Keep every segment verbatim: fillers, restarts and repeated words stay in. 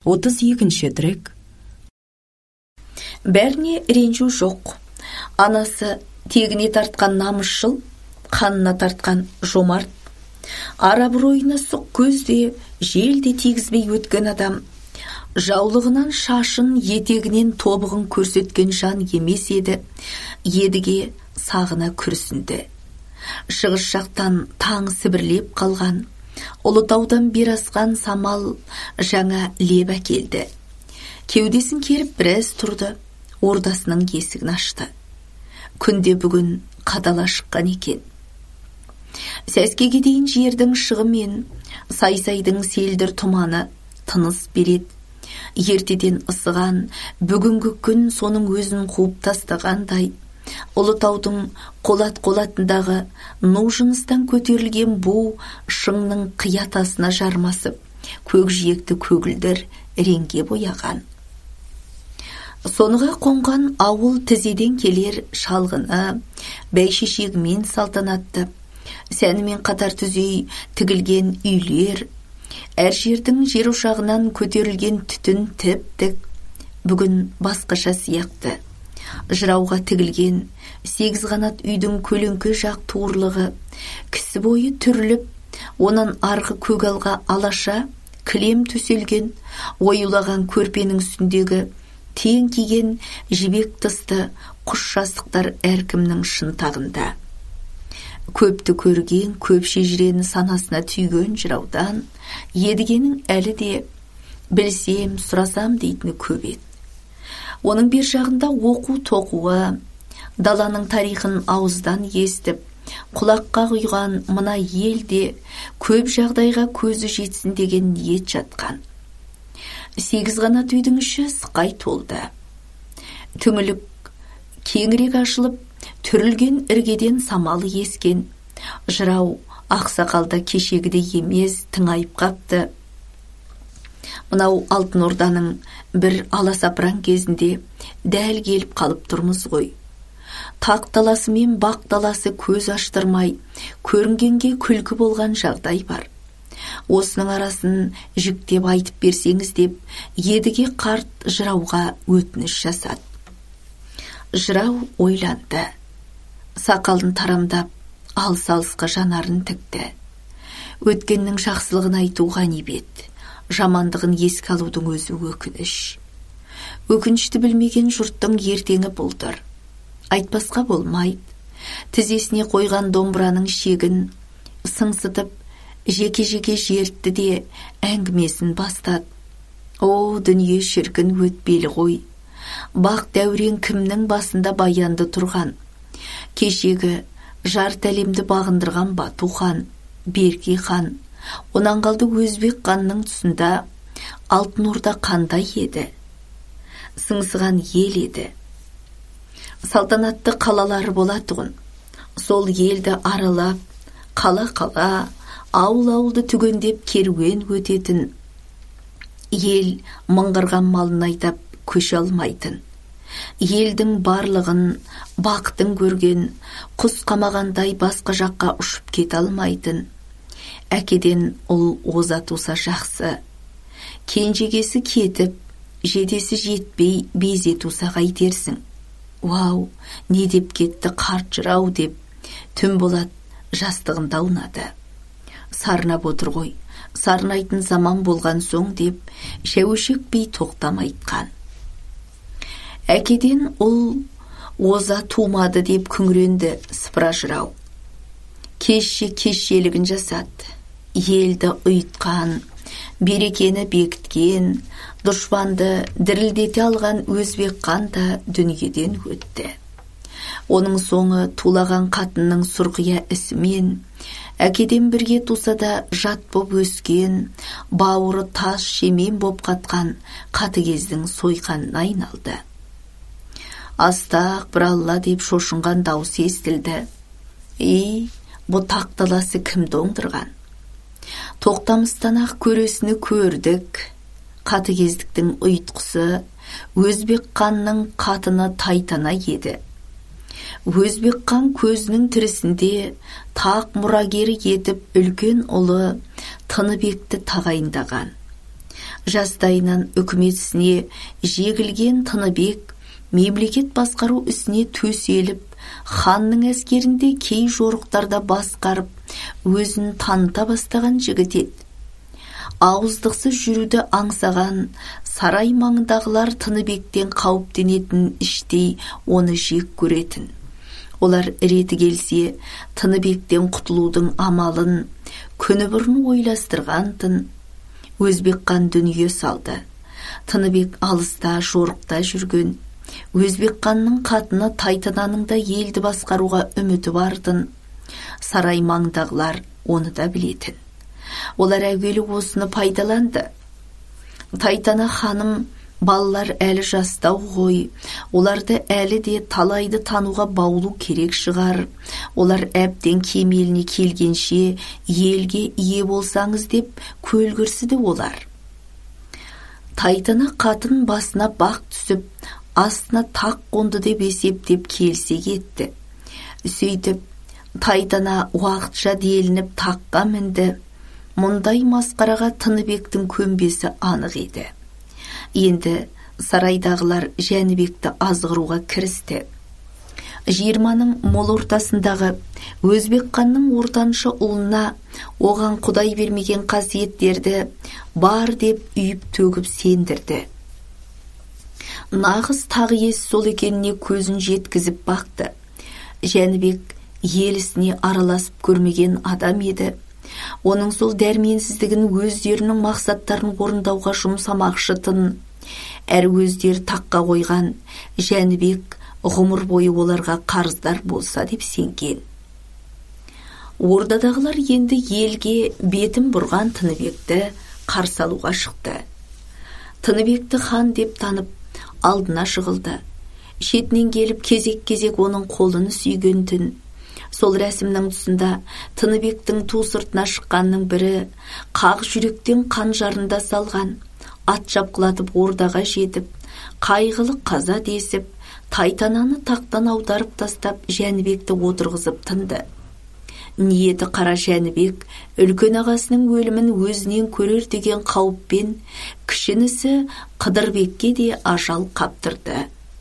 отыз екінші трек. Бәріне ренжу жоқ. Анасы тегіне тартқан намысшыл, қанына тартқан жомарт. Арабройына сұқ көзде, желде тигізбей өткен адам. Жаулығынан шашын, етегінен тобығын көрсеткен жан емес еді. Едіге сағына күрсінді. Шығыс жақтан таң сібірлеп қалған, Ұлытаудан бер асқан самал жаңа леп әкелді. Кеудесін керіп біраз тұрды, ордасының есігін ашты. Күнде бүгін қадала шыққан екен. Сәскеге дейін жердің шығымен, сай-сайдың селдір тұманы тыныс береді. Ертеден ысыған бүгінгі күн соның өзін қуып тастағандай, Ұлытаудың қолат-қолатындағы ну жыныстан көтерілген бу шыңның қиятасына жармасып, көкжиекті көгілдір реңге бояған. Соныға қонған ауыл тізеден келер шалғыны, бәйшешегімен салтанатты, сәнімен қатар түзей тігілген үйлер, әр жердің жер ошағынан көтерілген түтін тіп-тік, бүгін басқаша сияқты. Жырауға тігілген сегіз қанат үйдің көлеңке жақ туырлығы, кісі бойы түріліп, онан арғы көгалға алаша, кілем төселген, ойылаған көрпенің үстіндегі тең киген жібек тысты құш жастықтар әркімнің шынтағында. Көпті көрген, көп шежірені санасына түйген жыраудан, едігенің әлі де білсем, сұрасам дейтіні көп еді. Оның бер жағында оқу-тоқуы, даланың тарихын ауыздан естіп, құлаққа құйған мына елде көп жағдайға көзі жетсін деген ниет жатқан. Сегіз қанат үйдің іші сықай толды. Түңілік кеңірек ашылып, түрілген іргеден самалы ескен. Жырау ақсақалда кешегіде емес тыңайып қапты. Мынау алтын орданың бір аласапыран кезінде дәл келіп қалып тұрмыз ғой. Тақ даласы мен бақ даласы көз аштырмай, көрінгенге күлкі болған жағдай бар. Осының арасын жүктеп айтып берсеңіз деп, едіге қарт жырауға өтініш жасады. Жырау ойланды. Сақалын тарамдап, алыс-алысқа жанарын тікті. Өткеннің жақсылығын айтуға не бет, жамандығын еске алудың өзі өкініш. Өкінішті білмеген жұрттың ертеңі бұлдыр. Айтпасқа болмайды. Тізесіне қойған домбыраның шегін сыңсытып, жеке-жеке жертті де әңгімесін бастады. О, дүние шіркін өтпелі ғой. Бақ дәурен кімнің басында баянды тұрған. Кешегі жарты әлемді бағындырған Бату хан, Берке хан, онан қалды Өзбек ханның тұсында алтын орда қандай еді? Сыңсыған ел еді. Салтанатты қалалары болатұғын. Сол елді аралап, қала-қала, ауыл-ауылды түгендеп керуен өтетін. Ел мыңғырған малын айдап көше алмайтын. Елдің барлығын, бақтың көрген, құс қамағандай басқа жаққа ұшып кете алмайтын. Әкеден ұл оза туса жақсы. Кенжегесі кетіп, жетесі жетпей безе туса қайтерсің. Вау, не деп кетті қарт жырау деп, түн болат жастығын даунады. Сарнап отыр ғой, сарнайтын заман болған соң деп, шәуешекпей тоқтам айтқан. Әкеден ұл оза тумады деп күңіренді сыпыра жырау. Кешше кешелігін жасады, елді ұйтқан, берекені бекіткен, дұшпанды дірілдете алған Өзбек хан да дүниеден өтті. Оның соңы тулаған қатынның сұрқия ісімен, әкеден бірге туса да жат боп өскен, бауыры тас шемен боп қатқан қатыгездің сойқанына айналды. Астақ бір алла деп шошынған дауыс естілді. Ей, бұ тақталасы кімді оңдырған? Тоқтамыстан-ақ көресіні көрдік. Қатыгездіктің ұйтқысы Өзбек ханның қатыны Тайтана еді. Өзбек хан көзінің тірісінде тақ мұрагері етіп үлкен ұлы Тыныбекті тағайындаған. Жастайынан үкімет ісіне жегілген Тыныбек мемлекет басқару ісіне төселіп, ханның әскерінде кей жорықтарда басқарып, өзін таныта бастаған жігіт еді. Ауыздықсыз жүруді аңсаған сарай маңындағылар Тыныбектен қауіптенетін, іштей оны жек көретін. Олар реті келсе, Тыныбектен құтылудың амалын күні бұрын ойластырған-тын. Өзбек хан дүние салды. Тыныбек алыста, жорықта жүрген. Өзбек ханның қатыны Тайтананың да елді басқаруға үміті бардың. Сарай маңдағылар оны да білетін. Олар әуелі осыны пайдаланды. Тайтана ханым, балалар әлі жастау ғой, оларды әлі де талайды тануға баулу керек шығар. Олар әбден кемеліне келгенше елге ие болсаңыз деп көлгірсіді олар. Тайтана қатын басына бақ түсіп, астына тақ қонды деп есептеп келсе кетті. Сөйтіп, Тайтана уақытша делініп таққа мінді. Мұндай масқараға Тыныбектің көнбесі анық еді. Енді сарайдағылар Жәнібекті азғыруға кірісті. Жиырманың мол ортасындағы Өзбек ханның ортаншы ұлына оған Құдай бермеген қасиеттерді бар деп үйіп төгіп сендірді. Нағыз тағы ес сол екеніне көзін жеткізіп бақты. Жәнібек елісіне араласып көрмеген адам еді. Оның сол дәрменсіздігін өздерінің мақсаттарын орындауға жұмсамақшытын. Әр өздері таққа қойған Жәнібек ғұмыр бойы оларға қарыздар болса деп сенген. Ордадағылар енді елге бетін бұрған Тыныбекті қарсы алуға шықты. Тыныбекті хан деп танып, алдына шығылды. Шетінен келіп кезек-кезек оның қолын сүйген түн. Сол рәсімнің тұсында Тыныбектің ту сыртына шыққанның бірі қақ жүректен қанжарында салған, ат шапқылатып ордаға жетіп, қайғылы қаза десіп, Тайтананы тақтан аударып тастап Жәнібекті отырғызып тынды. Ниеті қара Жәнібек үлкен ағасының өлімін өзінен көрер деген қауіппен кішінісі Қыдырбекке де ажал қаптырды.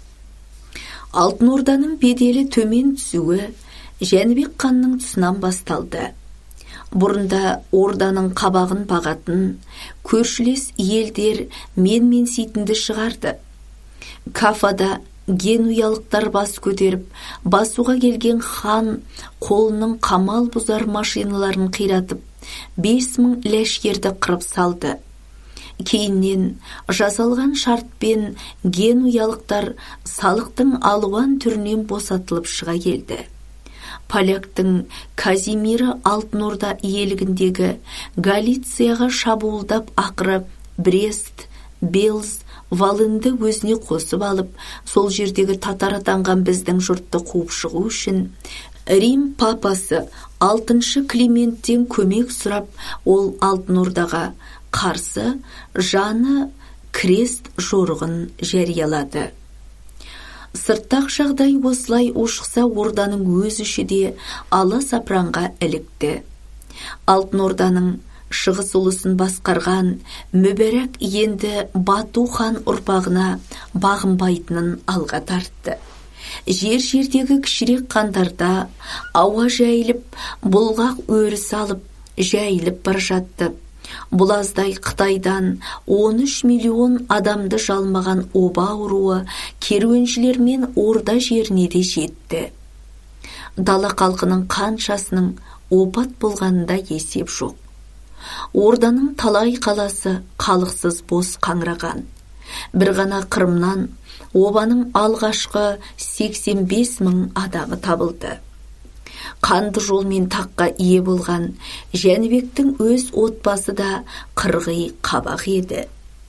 Алтын Орданың беделі төмен түсуі Жәнібек ханның тұсынан басталды. Бұрында орданың қабағын бағатын көршілес елдер мен-менсейтінді шығарды. Кафада генуялықтар бас көтеріп, басуға келген хан қолының қамал бұзар машиналарын қиратып, бес мың ләшкерді қырып салды. Кейіннен жасалған шартпен генуялықтар салықтың алуан түрінен босатылып шыға келді. Поляктың Казимирі Алтын Орда иелігіндегі Галицияға шабуылдап ақыры Брест, Белз, Волынды өзіне қосып алып, сол жердегі татар атанған біздің жұртты қуып шығу үшін Рим папасы алтыншы Клименттен көмек сұрап, ол Алтын Ордаға қарсы жаны крест жорығын жариялады. Сырттақ жағдай осылай ушықса, орданың өз іші де аласапыранға ілікті. Алтын Орданың шығыс ұлысын басқарған Мүбәрәк енді Бату хан ұрпағына бағынбайтынын алға тартты. Жер-жердегі кішірек хандарда ауа жайылып, бұлғақ өрі салып, жайылып бар жатты. Бұлаздай Қытайдан он үш миллион адамды жалмаған оба ауруы керуеншілермен орда жеріне де жетті. Дала халқының қаншасының опат болғанында есеп жоқ. Орданың талай қаласы қалықсыз бос қаңыраған. Бір ғана Қырымнан обаның алғашқы сексен бес мың адамы табылды. Қанды жолмен таққа ие болған Жәнібектің өз отбасы да қырғи қабақ еді.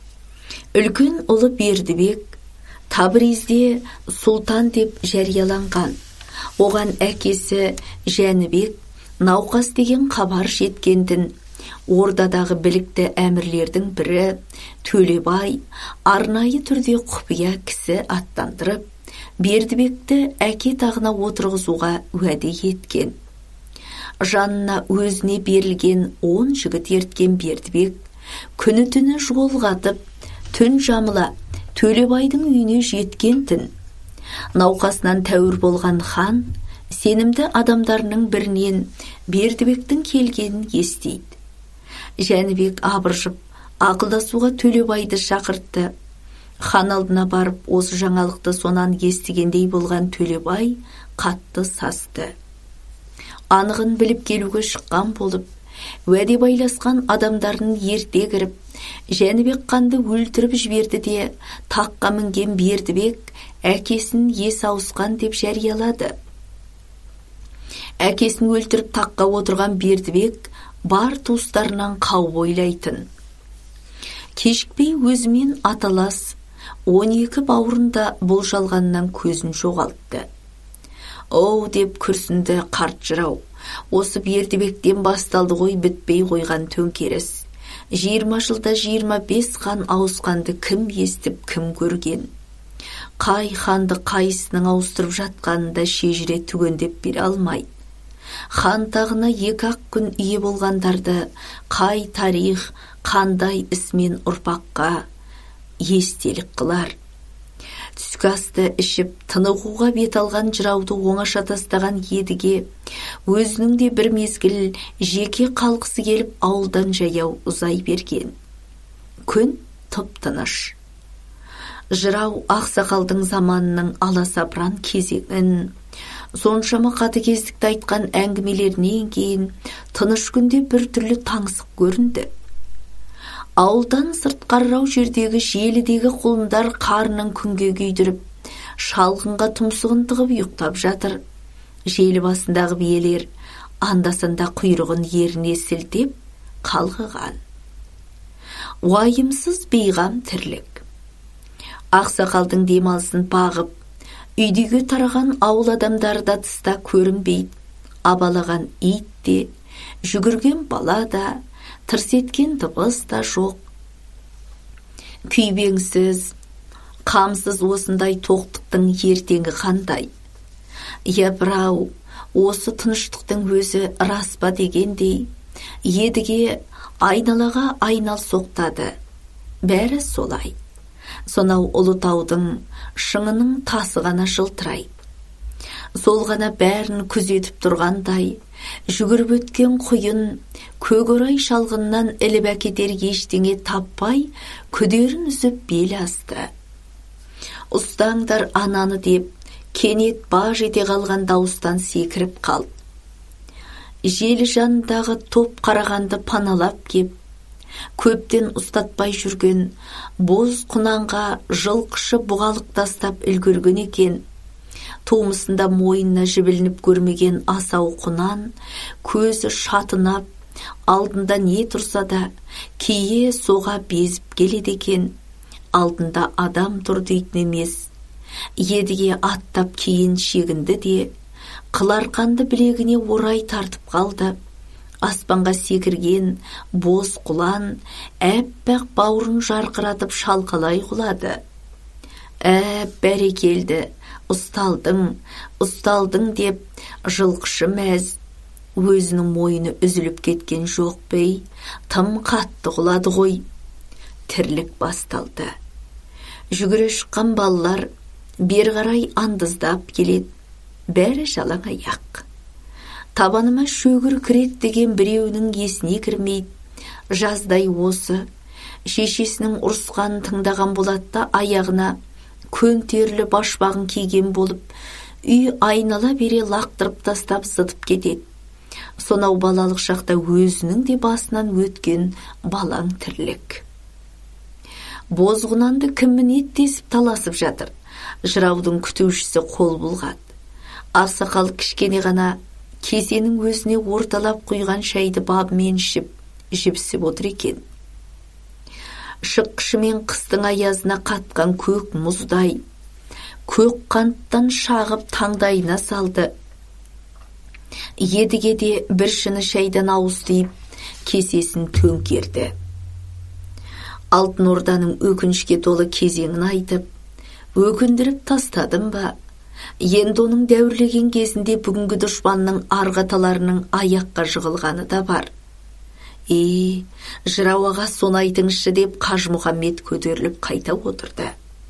Үлкен ұлы Бердібек Табризде сұлтан деп жарияланған. Оған әкесі Жәнібек науқас деген хабар жеткендін. Ордадағы білікті әмірлердің бірі Төлебай арнайы түрде құпия кісі аттандырып, Бердібекті әке тағына отырғызуға уәде еткен. Жанына өзіне берілген он жігіт ерткен Бердібек күні түні жолғатып, түн жамыла Төлебайдың үйіне жеткен түн. Науқасынан тәуір болған хан, сенімді адамдарының бірінен Бердібектің келгенін естейді. Жәнібек абыржып, ақылдасуға Төлебайды шақыртты. Хан алдына барып, осы жаңалықты сонан естігендей болған Төлебай қатты састы. Анығын біліп келуге шыққан болып, уәде байласқан адамдарын ерте кіріп, Жәнібек ханды өлтіріп жіберді де, таққа мінген Бердібек әкесін ес ауысқан деп жариялады. Әкесін өлтіріп таққа отырған Бердібек бар туыстарынан қау ойлайтын. Кешікпей өзімен аталас он екі бауырында бұл жалғаннан көзін жоғалтты. Оу деп күрсінді қарт жырау. Осы Бердібектен басталды ғой бітпей қойған төңкеріс. Жиырма жылда жиырма бес хан ауысқанды кім естіп, кім көрген. Қай ханды қайсының ауыстырып жатқанында шежіре түгендеп бере алмайды. Хан тағына екі-ақ күн ие болғандарды қай тарих, қандай ісмен ұрпаққа естелік қылар. Түскі асты ішіп, тынығуға бет алған жырауды оңаша тастаған едіге, өзінің де бір мезгіл жеке қалғысы келіп ауылдан жаяу ұзай берген. Күн тып-тыныш. Жырау ақсақалдың заманының аласапыран кезеңін, соншама қатыгездікті айтқан әңгімелерінен кейін тыныш күнде бір түрлі таңсық көрінді. Ауылдан сыртқарырау жердегі желідегі құлындар қарнын күнге күйдіріп, шалғынға тұмсығын тығып ұйықтап жатыр. Желі басындағы биелер андасында құйрығын еріне сілтеп қалғыған. Уайымсыз бейғам тірлік. Ақсақалдың демалысын бағып, үйдегі тараған ауыл адамдары да тыста көрінбейді. Абалаған ит те, жүгірген бала да, тырс еткен дыбыс та жоқ. Күйбеңсіз, қамсыз осындай тоқтықтың ертеңі қандай. Япырау, осы тыныштықтың өзі рас па дегендей, едіге айналаға айнал соқтады. Бәрі солай. Сонау Ұлытаудың шыңының тасы ғана жылтырайды. Сол ғана бәрін күзетіп тұрғандай, жүгіріп өткен құйын көгорай шалғыннан іліп әкетер ештеңе таппай, күдерін үзіп бел асты. Ұстаңдар ананы деп, кенет баж ете қалған дауыстан секіріп қалды. Желі жанындағы топ қарағанды паналап кеп, көптен ұстатпай жүрген боз құнанға жылқышы бұғалық тастап үлгерген екен. Тумысында мойнына жібілініп көрмеген асау құнан, көзі шатынап, алдында не тұрса да, кие соға безіп келеді екен. Алдында адам тұр дейтін емес. Едіге аттап кейін шегінді де, қыларқанды білегіне орай тартып қалды. Аспанға секірген боз құлан әппақ бауырын жарқыратып шалқалай құлады. Ә, бәрекелді, ұсталдың, ұсталдың деп жылқышы мәз. Өзінің мойны үзіліп кеткен жоқ бей, тым қатты құлады ғой. Тірлік басталды. Жүгіре шыққан балалар бер қарай андыздап келеді. Бәрі жалаң аяқ. Табаныма шөгір кірет деген біреуінің есіне кірмейді. Жаздай осы, шешесінің ұрысқанын тыңдаған болатта аяғына көн терлі башпағын киген болып, үй айнала бере лақтырып тастап зытып кетеді. Сонау балалық шақта өзінің де басынан өткен балаң тірлік. Бозғынанды кім мінет десіп таласып жатыр. Жыраудың күтушісі қол бұлғады. Ақсақал кішкене ғана кезенің өзіне орталап құйған шайды бабымен ішіп, жіпсіп отыр екен. Шыққышымен қыстың аязына қатқан көк мұздай, көк қанттан шағып таңдайына салды. Едіге де бір шыны шайдан ауыз тиіп, кесесін төңкерді. Алтын Орданың өкінішке толы кезеңін айтып, өкіндіріп тастадым ба? Енді оның дәуірлеген кезінде бүгінгі дұшпанның арғаталарының аяққа жығылғаны да бар. Е, жырау аға, соны айтыңызшы деп Қажымұхаммед көтеріліп қайта отырды.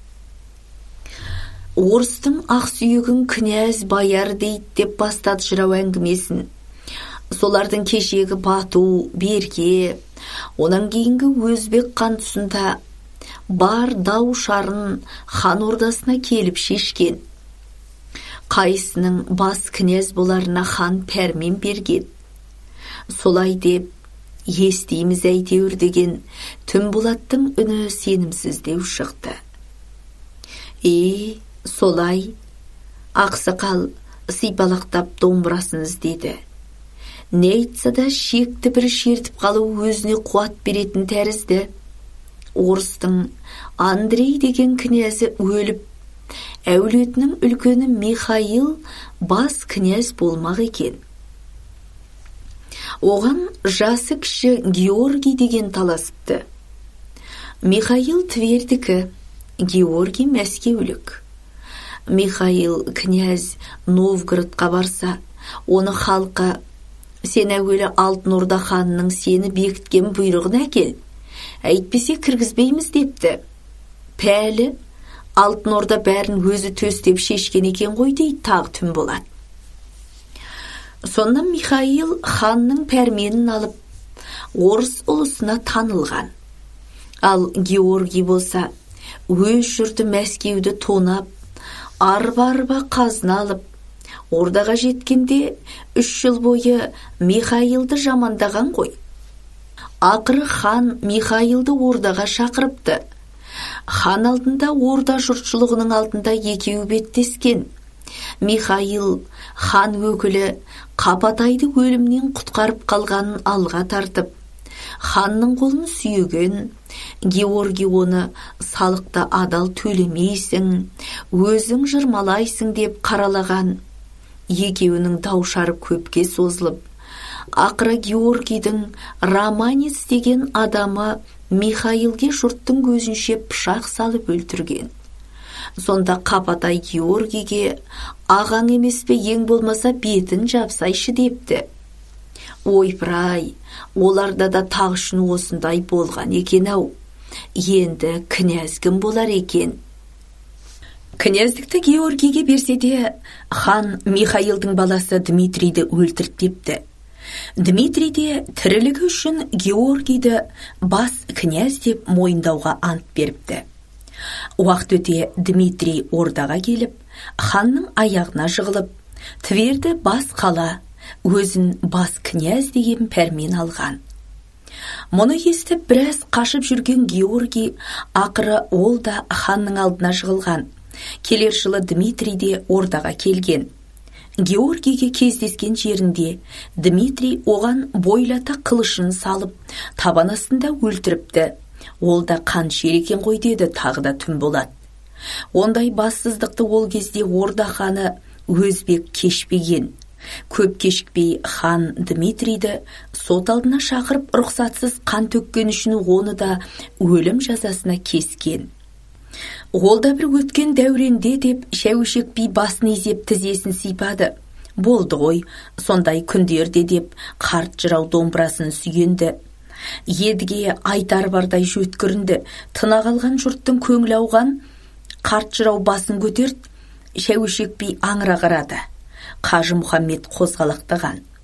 Орыстың ақсүйегін князь баяр дейді деп бастады жырау әңгімесін. Солардың кешегі бату, берке, онан кейінгі өзбек қан тұсында бар дау шарын хан ордасына келіп шешкен. Қайсының бас князь боларына хан пәрмен берген. Солай деп естейміз әйтеуір деген Түнболаттың үні сенімсіздеу шықты. Е, солай, ақсақал сипалақтап домбырасын іздеді. Не айтса да шекті бір шертіп қалу өзіне қуат беретін тәрізді. Орыстың Андрей деген князі өліп, әулетінің үлкені Михаил бас князь болмақ екен. Оған жасы кіші Георгий деген таласыпты. Михаил Твердікі, Георгий Мәскеулік. Михаил князь Новгородқа барса, оны халқы: сен әуелі Алтын Орда ханының сені бекіткен бұйрығын әкел, әйтпесе кіргізбейміз депті. Пәлі, Алтын Орда бәрін өзі төстеп шешкен екен ғой дейді тағы Түнболат. Сондан Михаил ханның пәрменін алып, орыс ұлысына танылған. Ал Георгий болса, өз жұрты Мәскеуді тонап, арба-арба қазына алып, ордаға жеткенде үш жыл бойы Михаилды жамандаған ғой. Ақыры хан Михаилды ордаға шақырыпты. Хан алдында, орда жұртшылығының алдында екеуі беттескен. Михаил хан өкілі Қапатайды өлімнен құтқарып қалғанын алға тартып, ханның қолын сүйеген. Георгий оны салықты адал төлемейсің, өзің жырмалайсың деп қаралаған. Екеуінің даушары көпке созылып, ақыры Георгийдің Романец деген адамы Михаилге жұрттың көзінше пышақ салып өлтірген. Сонда Қапатай Георгийге: ағаң емес пе, ең болмаса бетін жапсайшы депті. Ойпыр-ай, оларда да тақ үшін осындай болған екен-ау. Енді князь кім болар екен? Князьдікті Георгийге берсе де, хан Михаилдың баласы Дмитрийді өлтірт депті. Дмитрий де тірілігі үшін Георгийді бас князь деп мойындауға ант беріпті. Уақыт өте Дмитрий ордаға келіп, ханның аяғына жығылып, Тверді бас қала, өзін бас князь деген пәрмен алған. Мұны естіп біраз қашып жүрген Георгий, ақыры ол да ханның алдына жығылған. Келер жылы Дмитрий де ордаға келген. Георгийге кездескен жерінде Дмитрий оған бойлата қылышын салып, табан астында өлтіріпті. Ол да қан шерекен ғой деді тағы да Түнболат. Ондай бассыздықты ол кезде орда ханы Өзбек кешпеген. Көп кешікпей хан Дмитрийді сот алдына шақырып, рұқсатсыз қан төккен үшін оны да өлім жазасына кескен. Ол да бір өткен дәуренде деп Шәуешек би басын изеп тізесін сипады. Болды ғой, сондай күндерде деп қарт жырау домбырасын сүйенді. Едіге айтар бардай жөткірінді. Тына қалған жұрттың көңілі ауған. Қарт жырау басын көтерді. Шәуешек би аңыра қарады. Қажымұхаммед қозғалақтаған.